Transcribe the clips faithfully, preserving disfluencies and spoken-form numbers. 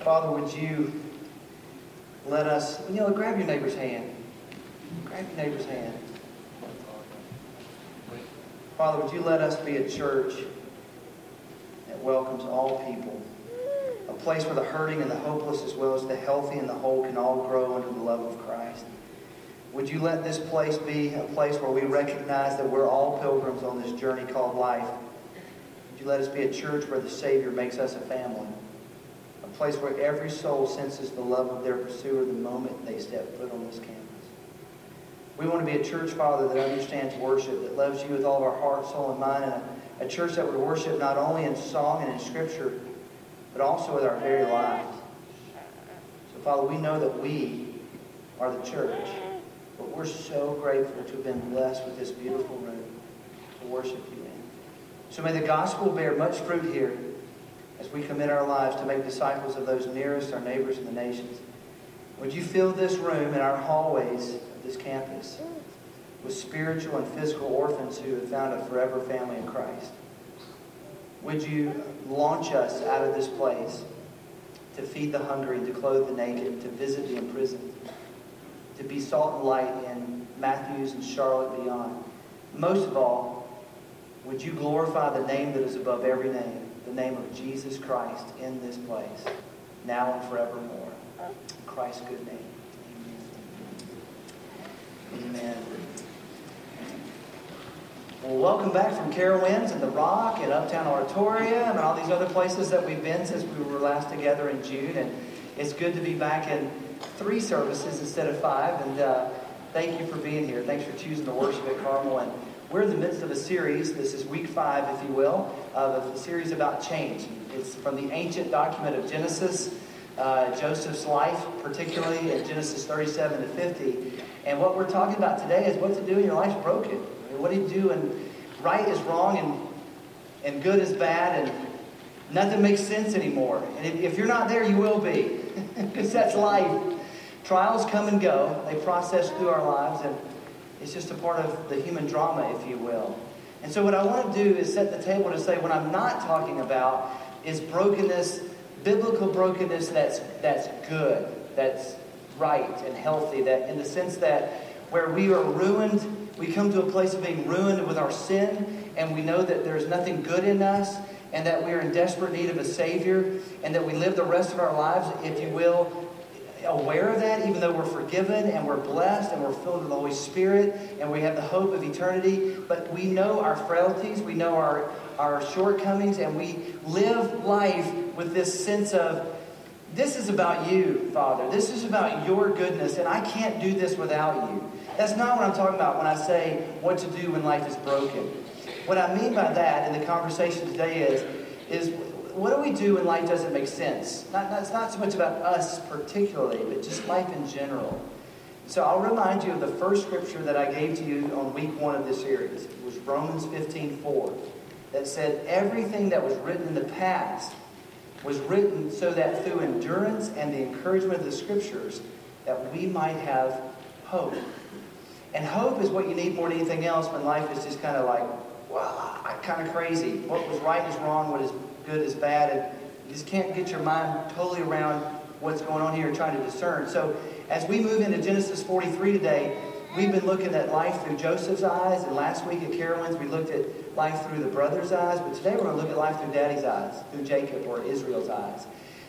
Father, would you let us, you know, grab your neighbor's hand. Grab your neighbor's hand. Father, would you let us be a church that welcomes all people. A place where the hurting and the hopeless, as well as the healthy and the whole, can all grow under the love of Christ. Would you let this place be a place where we recognize that we're all pilgrims on this journey called life? Would you let us be a church where the Savior makes us a family? A place where every soul senses the love of their pursuer the moment they step foot on this campus. We want to be a church, Father, that understands worship, that loves you with all of our heart, soul, and mind, and a, a church that would worship not only in song and in Scripture, but also with our very lives. So, Father, we know that we are the church, but we're so grateful to have been blessed with this beautiful room to worship you in. So may the gospel bear much fruit here as we commit our lives to make disciples of those nearest, our neighbors, and the nations. Would you fill this room and our hallways of this campus with spiritual and physical orphans who have found a forever family in Christ? Would you launch us out of this place to feed the hungry, to clothe the naked, to visit the imprisoned, to be salt and light in Matthews and Charlotte beyond? Most of all, would you glorify the name that is above every name, the name of Jesus Christ in this place, now and forevermore. In Christ's good name. Amen. Amen. Well, welcome back from Carowinds and The Rock and Uptown Auditorium and all these other places that we've been since we were last together in June. And it's good to be back in three services instead of five. And uh, thank you for being here. Thanks for choosing to worship at Carmel. And we're in the midst of a series. This is week five, if you will, of a series about change. It's from the ancient document of Genesis, uh, Joseph's life, particularly in Genesis thirty-seven to fifty. And what we're talking about today is what to do when your life's broken. I mean, what do you do when right is wrong and and good is bad and nothing makes sense anymore? And if, if you're not there, you will be, because that's life. Trials come and go. They process through our lives, and it's just a part of the human drama, if you will. And so what I want to do is set the table to say what I'm not talking about is brokenness, biblical brokenness that's that's good, that's right and healthy, that in the sense that where we are ruined, we come to a place of being ruined with our sin, and we know that there's nothing good in us, and that we are in desperate need of a Savior, and that we live the rest of our lives, if you will, aware of that, even though we're forgiven and we're blessed and we're filled with the Holy Spirit and we have the hope of eternity. But we know our frailties, we know our, our shortcomings, and we live life with this sense of, this is about you, Father. This is about your goodness, and I can't do this without you. That's not what I'm talking about when I say what to do when life is broken. What I mean by that in the conversation today is, is what do we do when life doesn't make sense? Not, not, it's not so much about us particularly, but just life in general. So I'll remind you of the first scripture that I gave to you on week one of this series. It was Romans fifteen four, that said everything that was written in the past was written so that through endurance and the encouragement of the scriptures that we might have hope. And hope is what you need more than anything else when life is just kind of like, wow, kind of crazy. What was right is wrong, what is good is bad, and you just can't get your mind totally around what's going on here and trying to discern. So as we move into Genesis forty-three today, we've been looking at life through Joseph's eyes, and last week at Carowinds we looked at life through the brother's eyes, but today we're going to look at life through Daddy's eyes, through Jacob or Israel's eyes.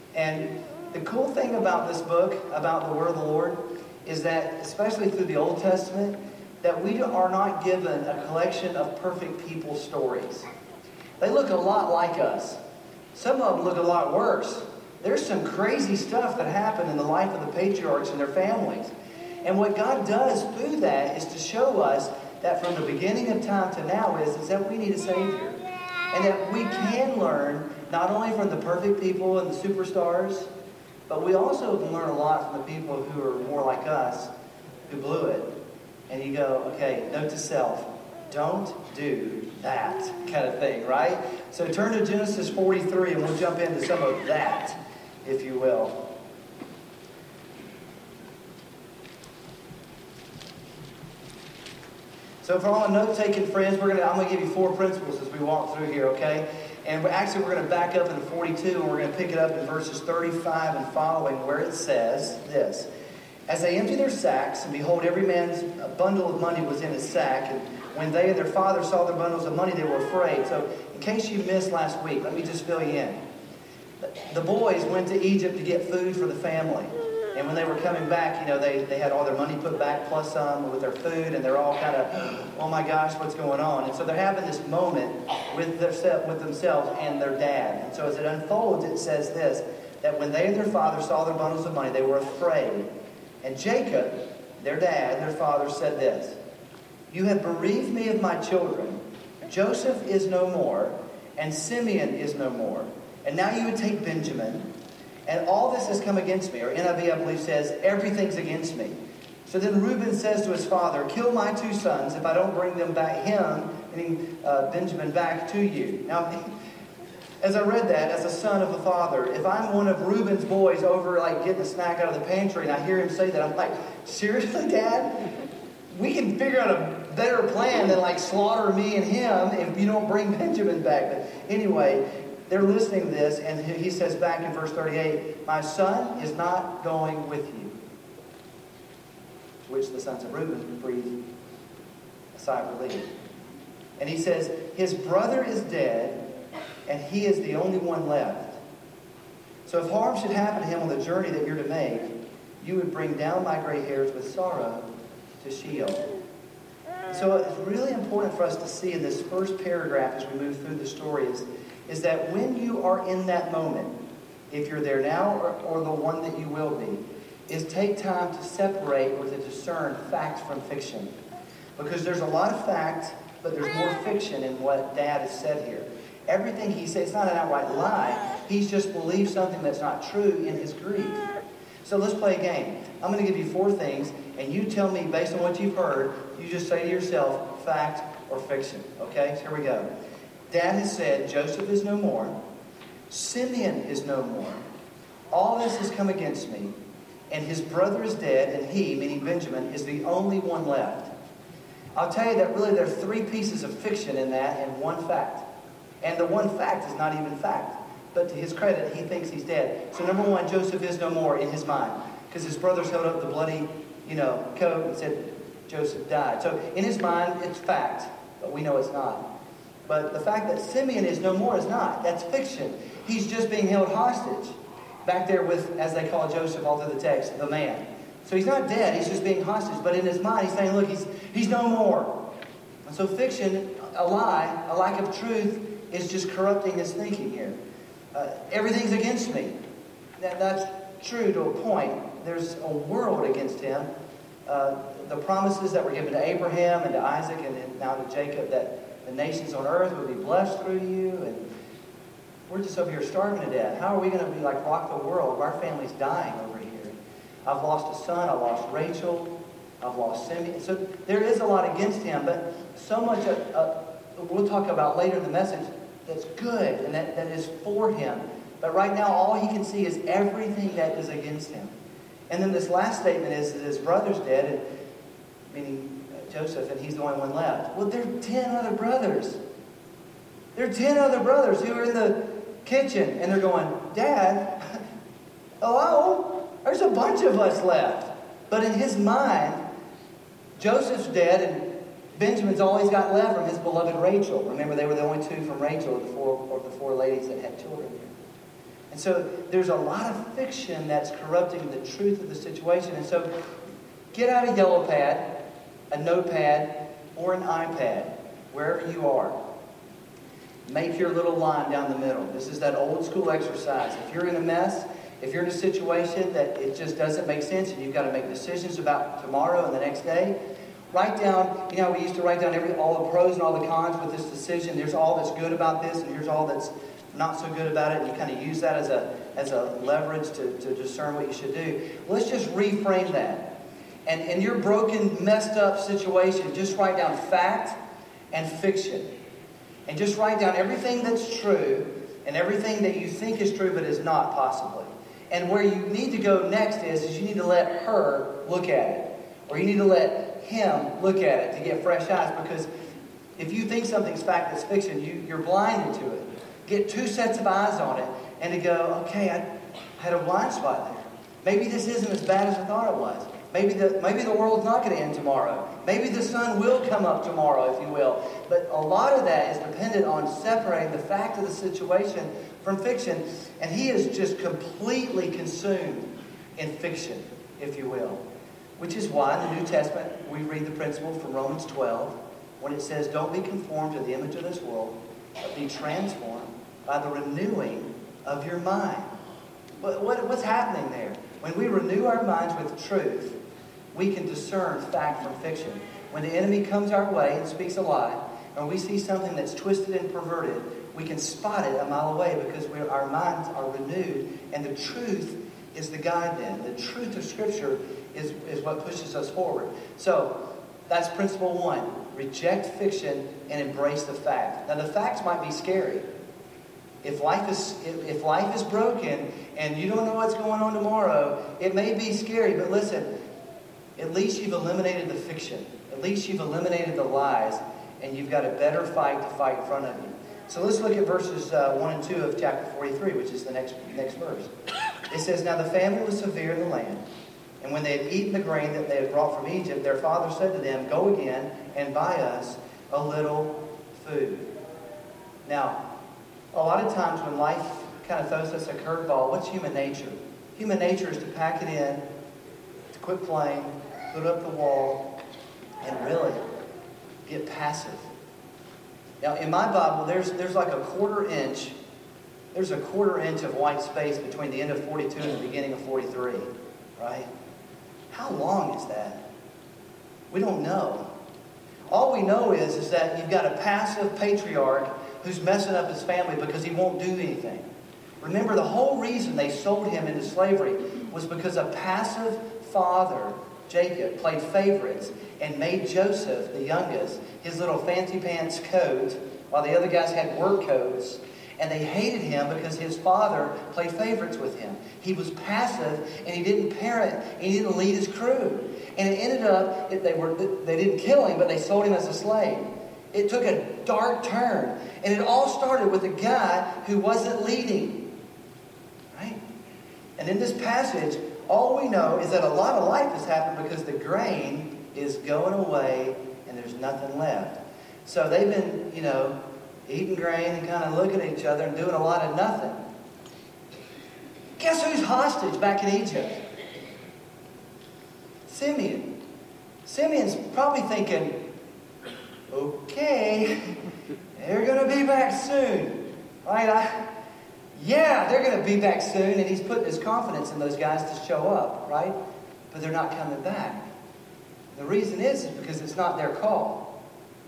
And the cool thing about this book, about the Word of the Lord, is that, especially through the Old Testament, that we are not given a collection of perfect people's stories. They look a lot like us. Some of them look a lot worse. There's some crazy stuff that happened in the life of the patriarchs and their families. And what God does through that is to show us that from the beginning of time to now is, is that we need a Savior. And that we can learn not only from the perfect people and the superstars, but we also can learn a lot from the people who are more like us, who blew it. And you go, okay, note to self, don't do that kind of thing, right? So turn to Genesis forty-three and we'll jump into some of that, if you will. So for all the note-taking friends, we're gonna I'm gonna give you four principles as we walk through here, okay? And we're, actually, we're going to back up into forty-two, and we're going to pick it up in verses thirty-five and following, where it says this. As they emptied their sacks, and behold, every man's bundle of money was in his sack, and when they and their father saw their bundles of money, they were afraid. So, in case you missed last week, let me just fill you in. The boys went to Egypt to get food for the family. And when they were coming back, you know, they, they had all their money put back plus some with their food, and they're all kind of, oh my gosh, what's going on? And so they're having this moment with, their, with themselves and their dad. And so as it unfolds, it says this, that when they and their father saw their bundles of money, they were afraid. And Jacob, their dad, their father, said this, you have bereaved me of my children. Joseph is no more, and Simeon is no more. And now you would take Benjamin. And all this has come against me. Or N I V, I believe, says, everything's against me. So then Reuben says to his father, kill my two sons if I don't bring them back, him, meaning uh, Benjamin, back to you. Now, as I read that, as a son of a father, if I'm one of Reuben's boys over, like, getting a snack out of the pantry, and I hear him say that, I'm like, seriously, Dad? We can figure out a better plan than, like, slaughter me and him if you don't bring Benjamin back. But anyway, they're listening to this, and he says back in verse thirty-eight, my son is not going with you. To which the sons of Reuben breathed a sigh of relief. And he says, his brother is dead, and he is the only one left. So if harm should happen to him on the journey that you're to make, you would bring down my gray hairs with sorrow to Sheol. So it's really important for us to see in this first paragraph as we move through the story is, is that when you are in that moment, if you're there now or, or the one that you will be, is take time to separate or to discern fact from fiction. Because there's a lot of fact, but there's more fiction in what Dad has said here. Everything he says, it's not an outright lie. He's just believed something that's not true in his grief. So let's play a game. I'm going to give you four things, and you tell me, based on what you've heard, you just say to yourself, fact or fiction. Okay, so here we go. Dad has said, Joseph is no more. Simeon is no more. All this has come against me. And his brother is dead, and he, meaning Benjamin, is the only one left. I'll tell you that really there are three pieces of fiction in that and one fact. And the one fact is not even fact. But to his credit, he thinks he's dead. So number one, Joseph is no more in his mind. Because his brothers held up the bloody, you know, coat and said Joseph died. So in his mind, it's fact. But we know it's not. But the fact that Simeon is no more is not. That's fiction. He's just being held hostage. Back there with, as they call Joseph all through the text, the man. So he's not dead. He's just being hostage. But in his mind, he's saying, look, he's, he's no more. And so fiction, a lie, a lack of truth, is just corrupting his thinking here. Uh, everything's against me. That, that's true to a point. There's a world against him. Uh, the promises that were given to Abraham and to Isaac and then now to Jacob that the nations on earth would be blessed through you. And we're just over here starving to death. How are we going to be like rock the world? Our family's dying over here. I've lost a son. I lost Rachel. I've lost Simeon. So there is a lot against him, but so much uh, uh, we'll talk about later in the message that's good and that, that is for him. But right now, all he can see is everything that is against him. And then this last statement is that his brother's dead, and, meaning uh, Joseph, and he's the only one left. Well, there are ten other brothers. There are ten other brothers who are in the kitchen, and they're going, Dad, hello? There's a bunch of us left. But in his mind, Joseph's dead, and Benjamin's all he's got left from his beloved Rachel. Remember, they were the only two from Rachel, the four, or the four ladies that had children here. And so there's a lot of fiction that's corrupting the truth of the situation. And so get out a yellow pad, a notepad, or an iPad, wherever you are. Make your little line down the middle. This is that old school exercise. If you're in a mess, if you're in a situation that it just doesn't make sense and you've got to make decisions about tomorrow and the next day, write down, you know, we used to write down every all the pros and all the cons with this decision. There's all that's good about this and here's all that's not so good about it. And you kind of use that as a as a leverage to, to discern what you should do. Let's just reframe that. And in your broken, messed up situation, just write down fact and fiction. And just write down everything that's true and everything that you think is true but is not possibly. And where you need to go next is, is you need to let her look at it. Or you need to let him look at it to get fresh eyes. Because if you think something's fact that's fiction, you, you're blinded to it. get two sets of eyes on it and to go, okay, I had a blind spot there. Maybe this isn't as bad as I thought it was. Maybe the, maybe the world's not going to end tomorrow. Maybe the sun will come up tomorrow, if you will. But a lot of that is dependent on separating the fact of the situation from fiction. And he is just completely consumed in fiction, if you will. Which is why in the New Testament we read the principle from Romans twelve when it says, don't be conformed to the image of this world, but be transformed by the renewing of your mind. What, what, what's happening there? When we renew our minds with truth, we can discern fact from fiction. When the enemy comes our way and speaks a lie, and we see something that's twisted and perverted, we can spot it a mile away because we're, our minds are renewed, and the truth is the guide then. The truth of Scripture is, is what pushes us forward. So, that's principle one. Reject fiction and embrace the fact. Now, the facts might be scary. If life is if, if life is broken and you don't know what's going on tomorrow, it may be scary, but listen, at least you've eliminated the fiction. At least you've eliminated the lies, and you've got a better fight to fight in front of you. So let's look at verses uh, one and two of chapter forty-three, which is the next, next verse. It says, now the famine was severe in the land, and when they had eaten the grain that they had brought from Egypt, their father said to them, go again and buy us a little food. Now, a lot of times when life kind of throws us a curveball, what's human nature? Human nature is to pack it in, to quit playing, put up the wall, and really get passive. Now, in my Bible, there's there's like a quarter inch, there's a quarter inch of white space between the end of forty-two and the beginning of forty-three, right? How long is that? We don't know. All we know is, is that you've got a passive patriarch who's messing up his family because he won't do anything. Remember, the whole reason they sold him into slavery was because a passive father, Jacob, played favorites and made Joseph, the youngest, his little fancy pants coat, while the other guys had work coats. And they hated him because his father played favorites with him. He was passive, and he didn't parent, and he didn't lead his crew. And it ended up, they were they didn't kill him, but they sold him as a slave. It took a dark turn. And it all started with a guy who wasn't leading. Right? And in this passage, all we know is that a lot of life has happened because the grain is going away and there's nothing left. So they've been, you know, eating grain and kind of looking at each other and doing a lot of nothing. Guess who's hostage back in Egypt? Simeon. Simeon's probably thinking, okay, they're going to be back soon. Right? I, yeah, they're going to be back soon. And he's putting his confidence in those guys to show up, right? But they're not coming back. The reason is, is because it's not their call.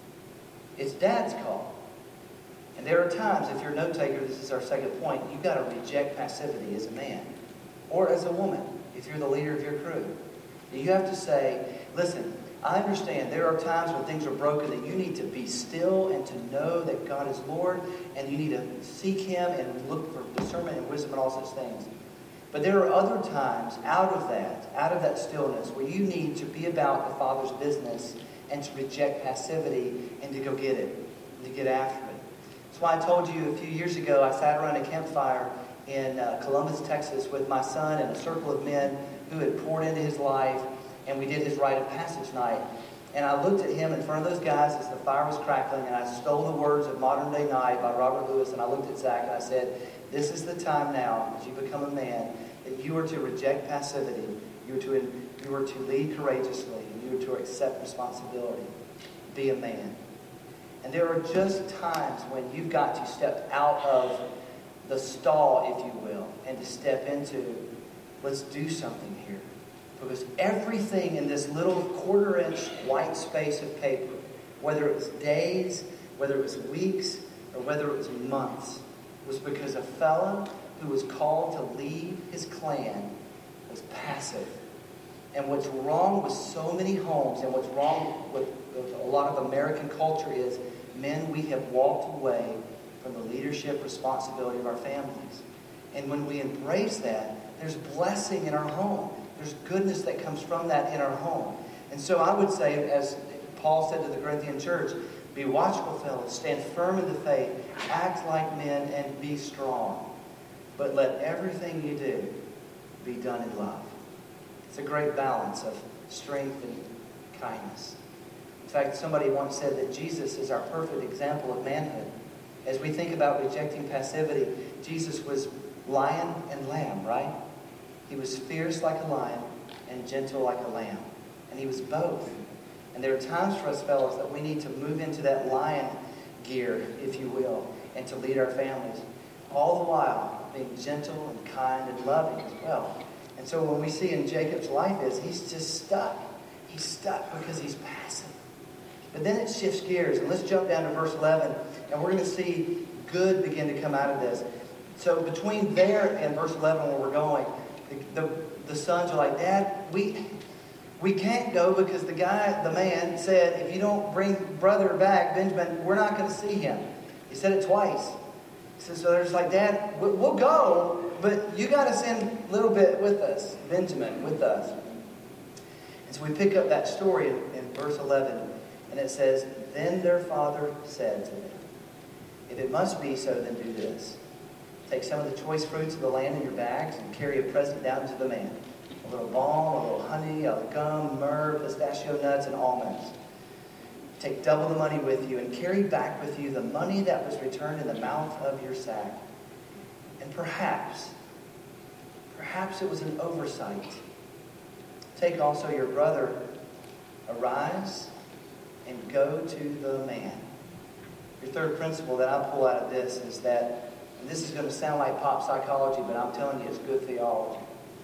It's Dad's call. And there are times, if you're a note taker, this is our second point, you've got to reject passivity as a man. Or as a woman, if you're the leader of your crew. You have to say, listen, I understand there are times when things are broken that you need to be still and to know that God is Lord, and you need to seek Him and look for discernment and wisdom and all such things. But there are other times out of that, out of that stillness, where you need to be about the Father's business and to reject passivity and to go get it, and to get after it. That's why I told you a few years ago I sat around a campfire in uh, Columbus, Texas with my son and a circle of men who had poured into his life, and we did his rite of passage night. And I looked at him in front of those guys as the fire was crackling, and I stole the words of Modern Day Night by Robert Lewis, and I looked at Zach and I said, this is the time now, as you become a man, that you are to reject passivity, you are to, you are to lead courageously, and you are to accept responsibility. Be a man. And there are just times when you've got to step out of the stall, if you will, and to step into, let's do something here. Because everything in this little quarter-inch white space of paper, whether it was days, whether it was weeks, or whether it was months, was because a fella who was called to lead his clan was passive. And what's wrong with so many homes, and what's wrong with, with a lot of American culture is, men, we have walked away from the leadership responsibility of our families. And when we embrace that, there's blessing in our home. There's goodness that comes from that in our home. And so I would say, as Paul said to the Corinthian church, be watchful, fellows. Stand firm in the faith. Act like men and be strong. But let everything you do be done in love. It's a great balance of strength and kindness. In fact, somebody once said that Jesus is our perfect example of manhood. As we think about rejecting passivity, Jesus was lion and lamb, right? He was fierce like a lion and gentle like a lamb. And he was both. And there are times for us, fellows, that we need to move into that lion gear, if you will, and to lead our families. All the while being gentle and kind and loving as well. And so when we see in Jacob's life is he's just stuck. He's stuck because he's passive. But then it shifts gears. And let's jump down to verse eleven. And we're going to see good begin to come out of this. So between there and verse eleven where we're going, the, the, the sons are like, Dad, we... We can't go because the guy, the man, said, if you don't bring brother back, Benjamin, we're not going to see him. He said it twice. He said, so they're just like, Dad, we'll go, but you got to send a little bit with us, Benjamin, with us. And so we pick up that story in, in verse eleven, and it says, then their father said to them, if it must be so, then do this. Take some of the choice fruits of the land in your bags and carry a present down to the man. A little balm, a little honey, a gum, myrrh, pistachio nuts, and almonds. Take double the money with you and carry back with you the money that was returned in the mouth of your sack. And perhaps, perhaps it was an oversight. Take also your brother, arise, and go to the man. Your third principle that I pull out of this is that, and this is going to sound like pop psychology, but I'm telling you it's good theology.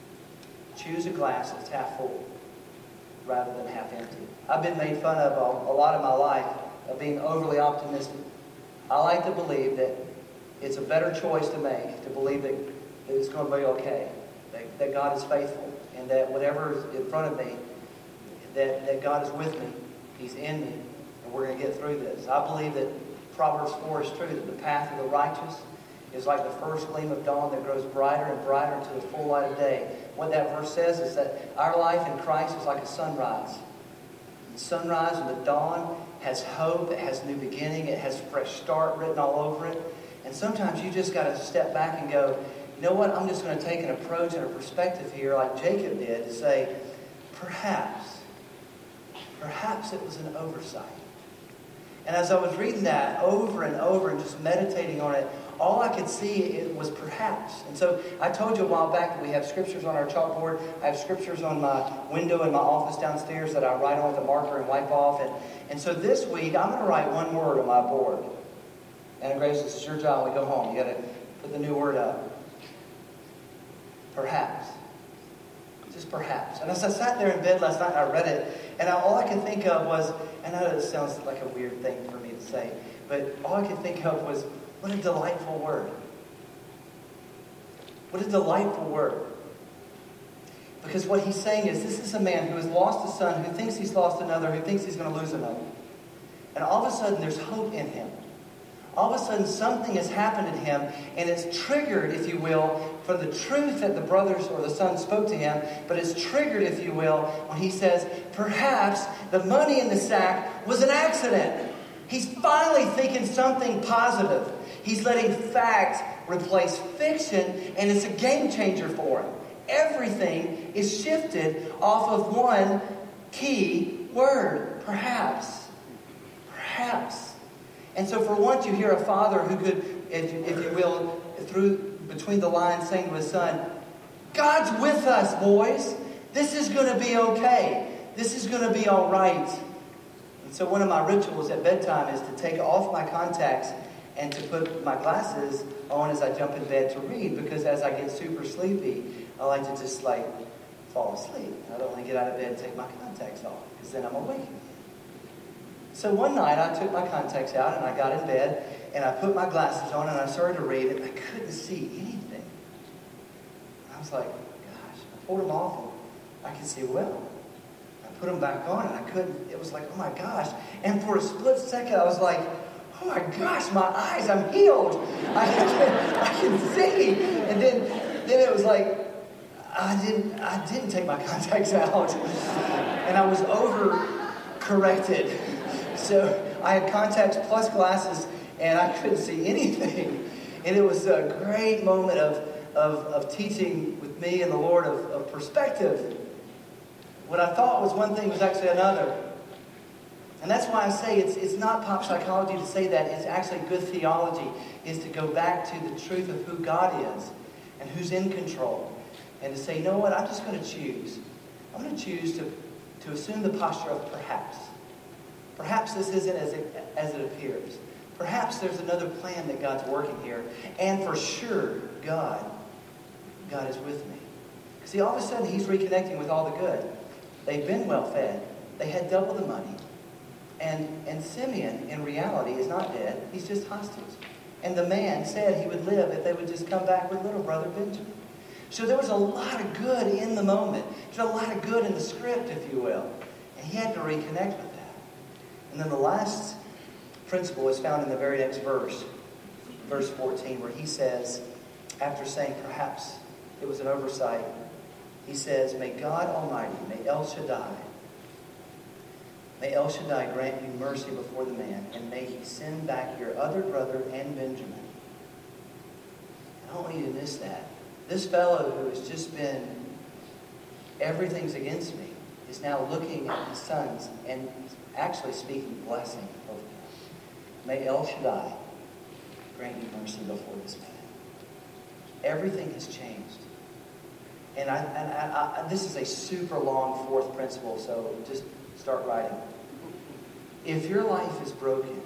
Choose a glass that's half full rather than half empty. I've been made fun of a, a lot of my life of being overly optimistic. I like to believe that it's a better choice to make, to believe that, that it's going to be okay, that, that God is faithful, and that whatever is in front of me, that, that God is with me, He's in me, and we're going to get through this. I believe that Proverbs four is true, that the path of the righteous is like the first gleam of dawn that grows brighter and brighter until the full light of day. What that verse says is that our life in Christ is like a sunrise. The sunrise and the dawn has hope, it has new beginning, it has fresh start written all over it. And sometimes you just got to step back and go, you know what, I'm just going to take an approach and a perspective here like Jacob did to say, perhaps, perhaps it was an oversight. And as I was reading that over and over and just meditating on it, all I could see it was perhaps. And so I told you a while back that we have scriptures on our chalkboard. I have scriptures on my window in my office downstairs that I write on with a marker and wipe off. And, and so this week, I'm going to write one word on my board. Anna Grace, this is your job when we go home. You got to put the new word up. Perhaps. Just perhaps. And as I sat there in bed last night, I read it. And I, all I could think of was, and I know this sounds like a weird thing for me to say, but all I could think of was, what a delightful word. What a delightful word. Because what he's saying is, this is a man who has lost a son, who thinks he's lost another, who thinks he's going to lose another. And all of a sudden, there's hope in him. All of a sudden, something has happened in him, and it's triggered, if you will, from the truth that the brothers or the son spoke to him, but it's triggered, if you will, when he says, perhaps the money in the sack was an accident. He's finally thinking something positive. He's letting fact replace fiction, and it's a game changer for him. Everything is shifted off of one key word, perhaps. Perhaps. And so for once you hear a father who could, if, if you will, through between the lines saying to his son, God's with us, boys. This is going to be okay. This is going to be all right. And so one of my rituals at bedtime is to take off my contacts and to put my glasses on as I jump in bed to read, because as I get super sleepy, I like to just like fall asleep. I don't want to get out of bed and take my contacts off, because then I'm awake. So one night I took my contacts out and I got in bed and I put my glasses on and I started to read and I couldn't see anything. I was like, gosh, I pulled them off and I could see well. I put them back on and I couldn't. It was like, oh my gosh. And for a split second I was like, oh my gosh, my eyes, I'm healed. I can, I can see. And then, then it was like, I didn't, I didn't take my contacts out. And I was over corrected. So I had contacts plus glasses, and I couldn't see anything. And it was a great moment of, of, of teaching with me and the Lord of, of perspective. What I thought was one thing was actually another. And that's why I say it's, it's not pop psychology to say that. It's actually good theology, is to go back to the truth of who God is and who's in control. And to say, you know what, I'm just going to choose. I'm going to choose to, to assume the posture of perhaps. Perhaps this isn't as it, as it appears. Perhaps there's another plan that God's working here. And for sure, God, God is with me. See, all of a sudden, he's reconnecting with all the good. They've been well fed. They had double the money. And, and Simeon, in reality, is not dead. He's just hostage. And the man said he would live if they would just come back with little brother Benjamin. So there was a lot of good in the moment. There's a lot of good in the script, if you will. And he had to reconnect with that. And then the last principle is found in the very next verse, verse fourteen, where he says, after saying perhaps it was an oversight, he says, may God Almighty, may El Shaddai, may El Shaddai grant you mercy before the man, and may he send back your other brother and Benjamin. I don't want you to miss that. This fellow who has just been, everything's against me, is now looking at his sons and actually speaking blessing over them. May El Shaddai grant you mercy before this man. Everything has changed. And, I, and I, I, this is a super long fourth principle, so just start writing. If your life is broken,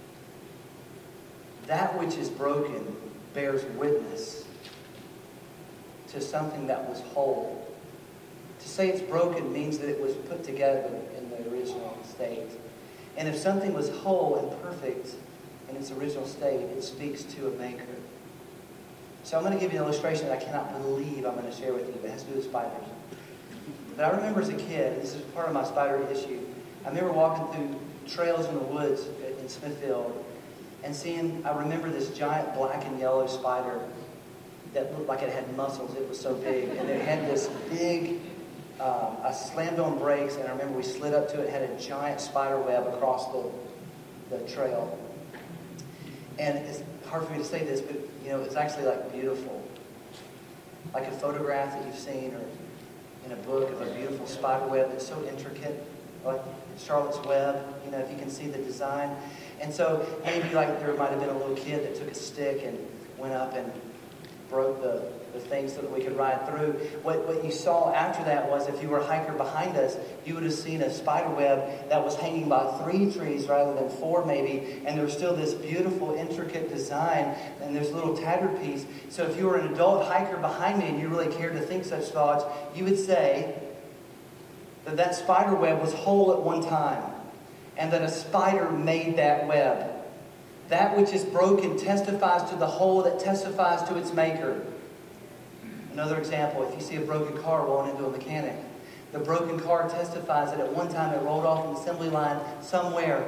that which is broken bears witness to something that was whole. To say it's broken means that it was put together in the original state. And if something was whole and perfect in its original state, it speaks to a maker. So I'm going to give you an illustration that I cannot believe I'm going to share with you. It has to do with spiders. But I remember as a kid, this is part of my spider issue, I remember walking through trails in the woods in Smithfield and seeing, I remember this giant black and yellow spider that looked like it had muscles. It was so big. And it had this big, um, I slammed on brakes, and I remember we slid up to it. It had a giant spider web across the, the trail. And it's hard for me to say this, but you know, it's actually like beautiful. Like a photograph that you've seen or in a book of a beautiful spider web that's so intricate, like Charlotte's Web, you know, if you can see the design. And so maybe like there might have been a little kid that took a stick and went up and broke the, the thing so that we could ride through. What, what you saw after that was, if you were a hiker behind us, you would have seen a spider web that was hanging by three trees rather than four maybe, and there was still this beautiful, intricate design, and there's a little tattered piece. So if you were an adult hiker behind me and you really cared to think such thoughts, you would say that that spider web was whole at one time, and that a spider made that web. That which is broken testifies to the whole that testifies to its maker. Another example, if you see a broken car rolling into a mechanic, the broken car testifies that at one time it rolled off an assembly line somewhere.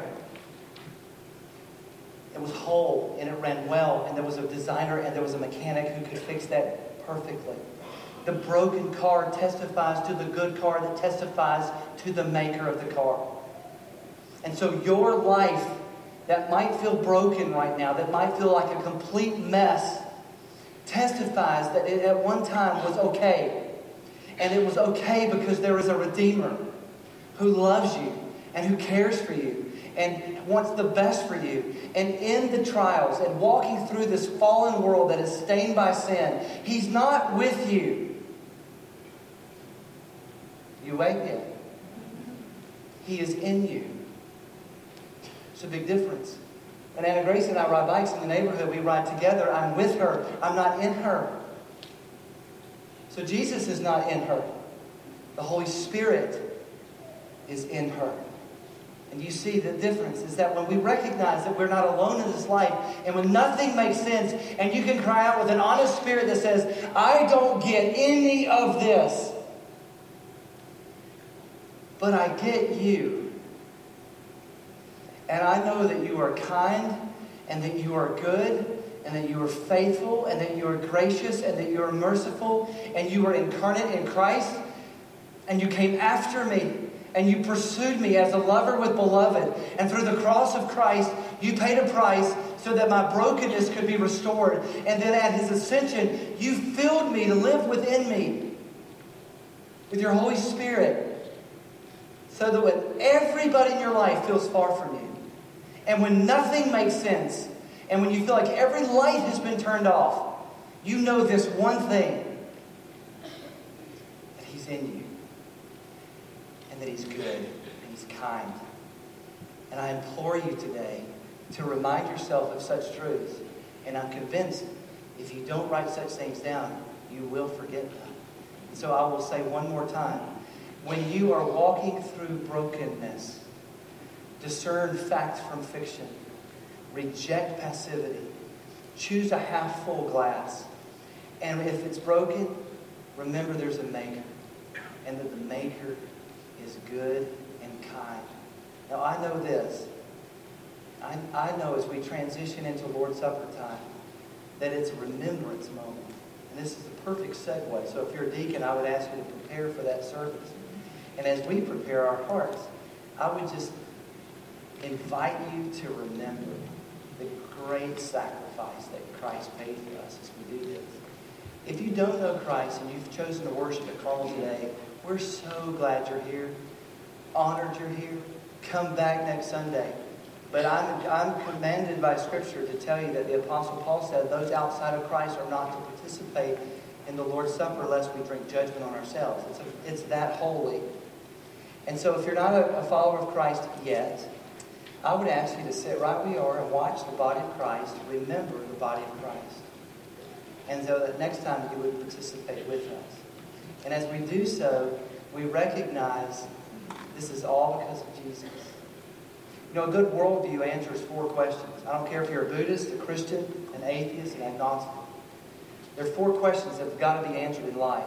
It was whole and it ran well, and there was a designer and there was a mechanic who could fix that perfectly. The broken car testifies to the good car that testifies to the maker of the car. And so your life that might feel broken right now, that might feel like a complete mess, testifies that it at one time was okay. And it was okay because there is a Redeemer who loves you and who cares for you and wants the best for you. And in the trials and walking through this fallen world that is stained by sin, He's not with you. You wait yet? He is in you. It's a big difference. When Anna Grace and I ride bikes in the neighborhood, we ride together. I'm with her. I'm not in her. So Jesus is not in her. The Holy Spirit is in her. And you see the difference is that when we recognize that we're not alone in this life, and when nothing makes sense, and you can cry out with an honest spirit that says, I don't get any of this, but I get you. And I know that you are kind, and that you are good, and that you are faithful, and that you are gracious, and that you are merciful, and you are incarnate in Christ, and you came after me, and you pursued me as a lover with beloved. And through the cross of Christ, you paid a price so that my brokenness could be restored. And then at his ascension, you filled me to live within me with your Holy Spirit, so that when everybody in your life feels far from you, and when nothing makes sense, and when you feel like every light has been turned off, you know this one thing, that he's in you, and that he's good, and he's kind. And I implore you today to remind yourself of such truths. And I'm convinced if you don't write such things down, you will forget them. And so I will say one more time. When you are walking through brokenness, discern fact from fiction. Reject passivity. Choose a half-full glass. And if it's broken, remember there's a Maker. And that the Maker is good and kind. Now I know this. I, I know as we transition into Lord's Supper time, that it's a remembrance moment. And this is the perfect segue. So if you're a deacon, I would ask you to prepare for that service. And as we prepare our hearts, I would just invite you to remember the great sacrifice that Christ paid for us as we do this. If you don't know Christ and you've chosen to worship at Carmel today, we're so glad you're here. Honored you're here. Come back next Sunday. But I'm, I'm commanded by Scripture to tell you that the Apostle Paul said those outside of Christ are not to participate in the Lord's Supper lest we drink judgment on ourselves. It's, a, it's that holy. And so if you're not a, a follower of Christ yet, I would ask you to sit right where you are and watch the body of Christ. Remember the body of Christ. And so that next time you would participate with us. And as we do so, we recognize this is all because of Jesus. You know, a good worldview answers four questions. I don't care if you're a Buddhist, a Christian, an atheist, an agnostic. There are four questions that have got to be answered in life.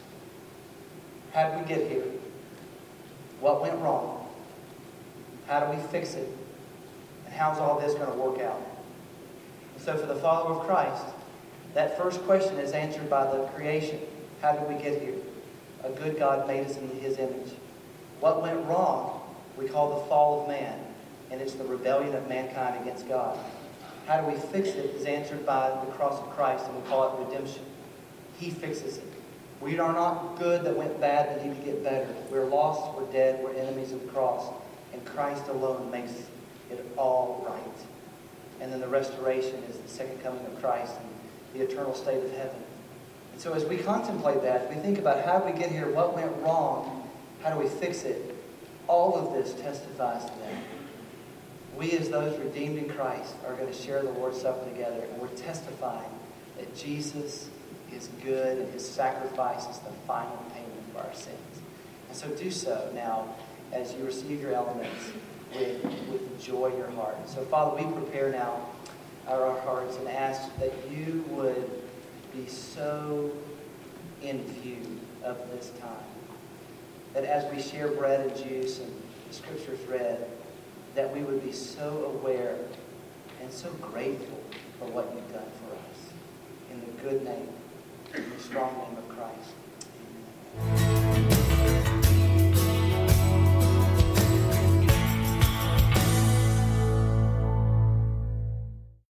How did we get here? What went wrong? How do we fix it? And how's all this going to work out? And so for the follower of Christ, that first question is answered by the creation. How did we get here? A good God made us in his image. What went wrong? We call the fall of man. And it's the rebellion of mankind against God. How do we fix it is answered by the cross of Christ, and we call it redemption. He fixes it. We are not good that went bad that need to get better. We're lost, we're dead, we're enemies of the cross. And Christ alone makes it all right. And then the restoration is the second coming of Christ and the eternal state of heaven. And so as we contemplate that, we think about how do we get here, what went wrong, how do we fix it? All of this testifies to that. We as those redeemed in Christ are going to share the Lord's Supper together, and we're testifying that Jesus is good and his sacrifice is the final payment for our sins. And so do so now as you receive your elements with, with joy in your heart. So Father, we prepare now our hearts and ask that you would be so in view of this time. That as we share bread and juice and the scriptures read, that we would be so aware and so grateful for what you've done for us. In the good name, in the strong name of Christ. Amen.